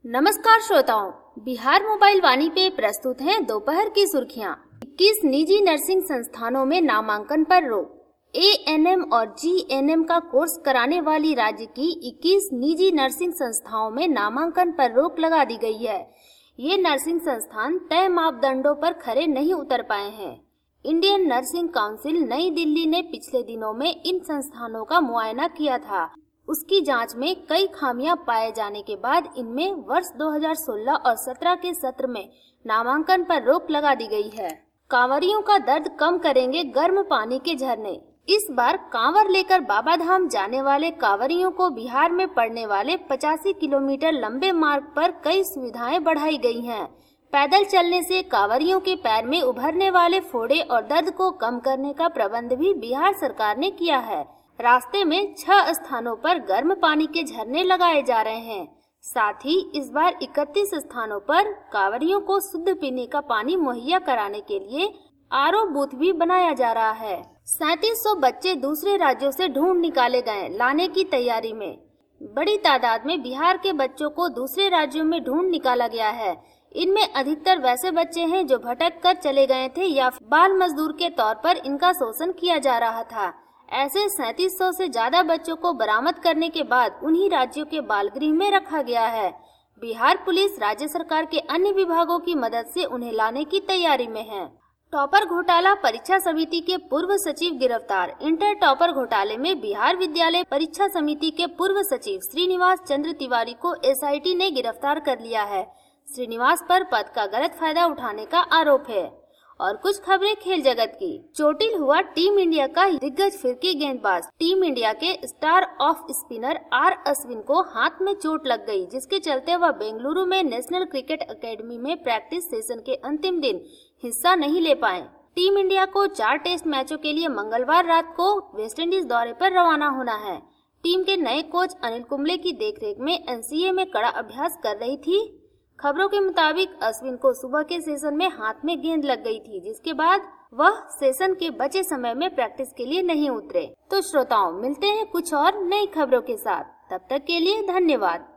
नमस्कार श्रोताओं, बिहार मोबाइल वाणी पे प्रस्तुत हैं दोपहर की सुर्खियां। 21 निजी नर्सिंग संस्थानों में नामांकन पर रोक। एएनएम और जीएनएम का कोर्स कराने वाली राज्य की 21 निजी नर्सिंग संस्थाओं में नामांकन पर रोक लगा दी गई है। ये नर्सिंग संस्थान तय मापदंडों पर खरे नहीं उतर पाए हैं। इंडियन नर्सिंग काउंसिल नई दिल्ली ने पिछले दिनों में इन संस्थानों का मुआयना किया था। उसकी जांच में कई खामियां पाए जाने के बाद इनमें वर्ष 2016 और 17 के सत्र में नामांकन पर रोक लगा दी गई है। कांवरियों का दर्द कम करेंगे गर्म पानी के झरने। इस बार कांवर लेकर बाबा धाम जाने वाले कांवरियों को बिहार में पड़ने वाले 85 किलोमीटर लंबे मार्ग पर कई सुविधाएं बढ़ाई गई हैं। पैदल चलने से कांवरियों के पैर में उभरने वाले फोड़े और दर्द को कम करने का प्रबंध भी बिहार सरकार ने किया है। रास्ते में 6 स्थानों पर गर्म पानी के झरने लगाए जा रहे हैं। साथ ही इस बार 31 स्थानों पर कांवरियों को शुद्ध पीने का पानी मुहैया कराने के लिए आरओ बूथ भी बनाया जा रहा है। 3700 बच्चे दूसरे राज्यों से ढूंढ निकाले गए, लाने की तैयारी में। बड़ी तादाद में बिहार के बच्चों को दूसरे राज्यों में ढूंढ निकाला गया है। इनमें अधिकतर वैसे बच्चे हैं जो भटक कर चले गए थे या बाल मजदूर के तौर पर इनका शोषण किया जा रहा था। ऐसे 3700 से ज्यादा बच्चों को बरामद करने के बाद उन्हीं राज्यों के बाल गृह में रखा गया है। बिहार पुलिस राज्य सरकार के अन्य विभागों की मदद से उन्हें लाने की तैयारी में है। टॉपर घोटाला परीक्षा समिति के पूर्व सचिव गिरफ्तार। इंटर टॉपर घोटाले में बिहार विद्यालय परीक्षा समिति के पूर्व सचिव श्रीनिवास चंद्र तिवारी को एसआईटी ने गिरफ्तार कर लिया है। श्रीनिवास पर पद का गलत फायदा उठाने का आरोप है। और कुछ खबरें खेल जगत की। चोटिल हुआ टीम इंडिया का दिग्गज फिरकी गेंदबाज। टीम इंडिया के star off spinner R Ashwin को हाथ में चोट लग गई, जिसके चलते वह बेंगलुरु में नेशनल क्रिकेट एकेडमी में प्रैक्टिस सेशन के अंतिम दिन हिस्सा नहीं ले पाए। टीम इंडिया को 4 टेस्ट मैचों के लिए मंगलवार रात को वेस्टइंडीज दौरे पर रवाना होना है। टीम के नए कोच अनिल कुंबले की देखरेख में एनसीए में कड़ा अभ्यास कर रही थी। खबरों के मुताबिक अश्विन को सुबह के सेशन में हाथ में गेंद लग गई थी, जिसके बाद वह सेशन के बचे समय में प्रैक्टिस के लिए नहीं उतरे। तो श्रोताओं, मिलते हैं कुछ और नई खबरों के साथ। तब तक के लिए धन्यवाद।